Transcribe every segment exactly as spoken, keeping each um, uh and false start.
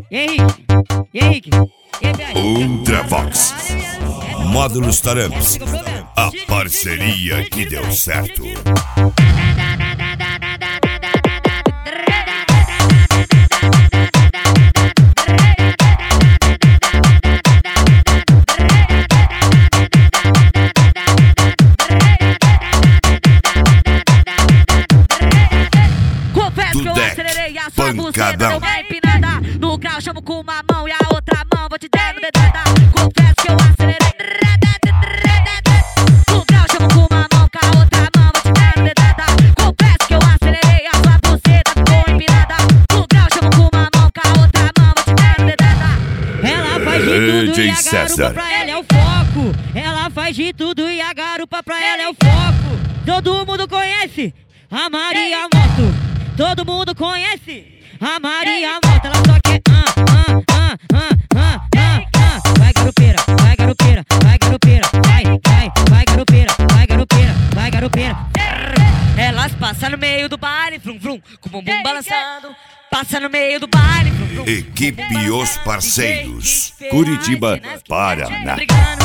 Henrique, Henrique, Ultravox, Módulos Taramps, a parceria que deu certo. Confesso que eu acelerei a sua buceta, deu uma empinada. No grau chamo com uma mão e a outra mão vou te dando dedada. Confesso que eu acelerei. No grau chamo com uma mão, com a outra mão vou te dando dedada. Confesso que eu acelerei a sua buceta, ficou empinada. No grau chamo com uma mão, com a outra mão vou te dando dedada. Ela faz de tudo e a garupa pra ela é o foco. Ela faz de tudo e a garupa pra ela é o foco. Todo mundo conhece a Maria Moto. Todo mundo conhece a Maria Moto. Ela só quer ah, ah, ah, ah, ah, ah, ah. Vai garupeira, vai garupeira, vai garupeira, vai, vai, vai garupeira, vai garupeira, vai garupeira. Elas passam no meio do baile, vrum vrum, com o bumbum balançando. Passa no meio do baile, vrum vrum. Equipe e os parceiros, Curitiba, Paraná.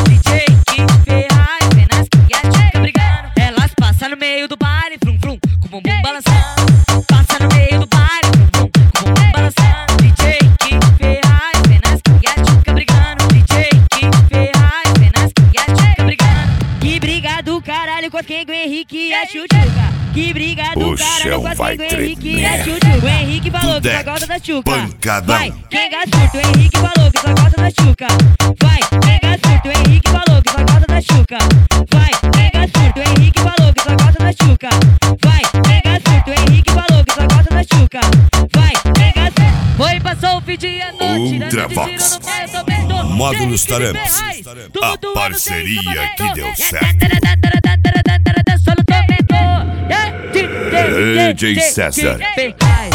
Elas passam no meio do baile, vrum vrum, com o bumbum balançando. Passa no meio do baile, vrum vrum, com o bumbum balançando. D J Kid Ferraz, vem nas que a tchuca brigando. D J Kid Ferraz, vem nas que a tchuca brigando. Que briga do caralho com as quem o Henrique e a Tchutchuca. Que briga do O caralho chão com as vai quem o Henrique e a tremer. Tchutchuca. O Henrique falou que Tudec, só gosta da tchuca. pancadão. Vai, quem gassurto, o Henrique falou que só gosta da tchuca. Vai, quem gassurto, o Henrique falou que só gosta da tchuca. Vai, quem gassurto, o Henrique falou que só gosta da tchuca. Vai, quem gassurto, o Henrique falou que só gosta da tchuca. Vai, quem gassurto. Foi, passou o fim de a noite. Ultravox, Módulos Taramps, a parceria que deu certo. D J César.